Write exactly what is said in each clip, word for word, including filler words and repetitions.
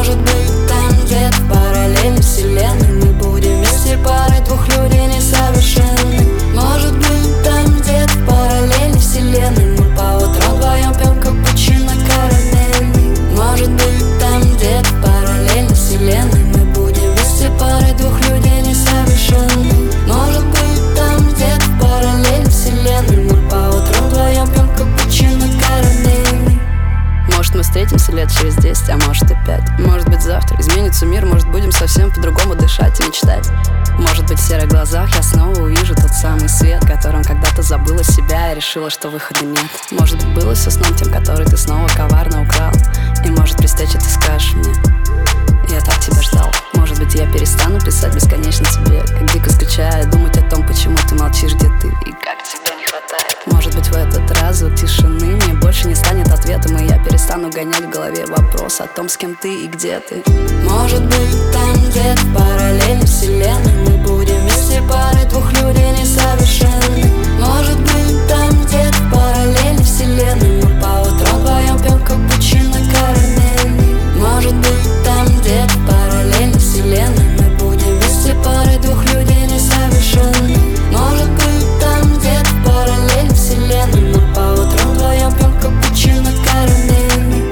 Может быть, там где-то в параллельной вселенной мы будем вместе парой двух людей несовершенных. Может быть, там где-то в параллельной вселенной мы по утрам вдвоем пьем капучино карамельный. Может быть, там где-то в параллельной вселенной мы будем вместе парой двух людей несовершенных. Может быть, там где-то в параллельной вселенной мы по утрам вдвоем пьем капучино карамельный. Может, мы встретимся лет через десять, а может и пять. Может быть, завтра изменится мир, может, будем совсем по-другому дышать и мечтать. Может быть, в серых глазах я снова увижу тот самый свет, которым когда-то забыла себя и решила, что выхода нет. Может быть, было все сном тем, который ты снова коварно украл. И может, при встрече ты скажешь мне: я так тебя ждал. Может быть, я перестану писать бесконечно тебе, как дико скучая, думать о том, почему ты молчишь, где ты и как тебя не хватает. Может быть, в этот раз звук тишины мне больше не станет ответом, и я перестану гонять в голове вопрос о том, с кем ты и где ты. Может быть, там где-то в параллельной вселенной мы будем вместе парой двух людей несовершенных. Может быть, там где-то в параллельной вселенной мы по утрам вдвоем пьем капучино карамельный. Может быть, там где-то в параллельной вселенной мы будем вместе парой двух людей несовершенных. Может быть, там где-то в параллельной вселенной мы по утрам вдвоем пьем капучино карамельный.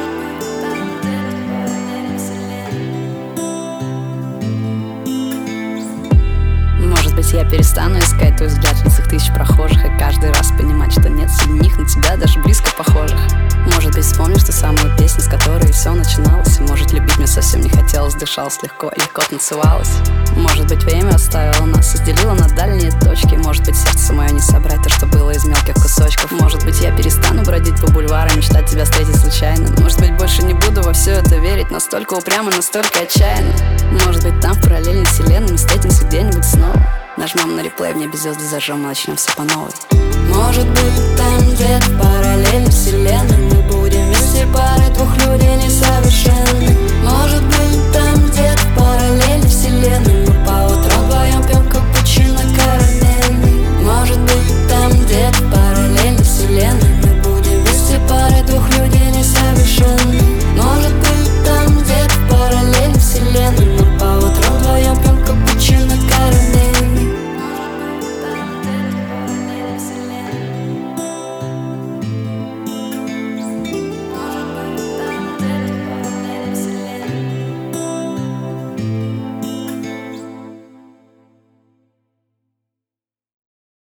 Может быть, я перестану искать твой взгляд в лицах тысяч прохожих и каждый раз понимать, что нет среди них на тебя даже близко похожих. Может быть, вспомнишь ту самую песню, с которой все начиналось. И может, любить мне совсем не хотелось, дышалось легко, легко танцевалось. Может быть, время оставило нас, разделило на дальние точки. Может быть, сердце мое не собрать то, что было из мелких кусочков. Может быть, я перестану бродить по бульварам, мечтать тебя встретить случайно. Может быть, больше не буду во все это верить, настолько упрямо, настолько отчаянно. Может быть, там в параллельной вселенной мы встретимся где-нибудь снова. Нажмем на реплей, в небе звезды зажжем и начнем все по новой. Может быть, там где-то в параллельной вселенной мы будем вместе парой двух людей несовершенных.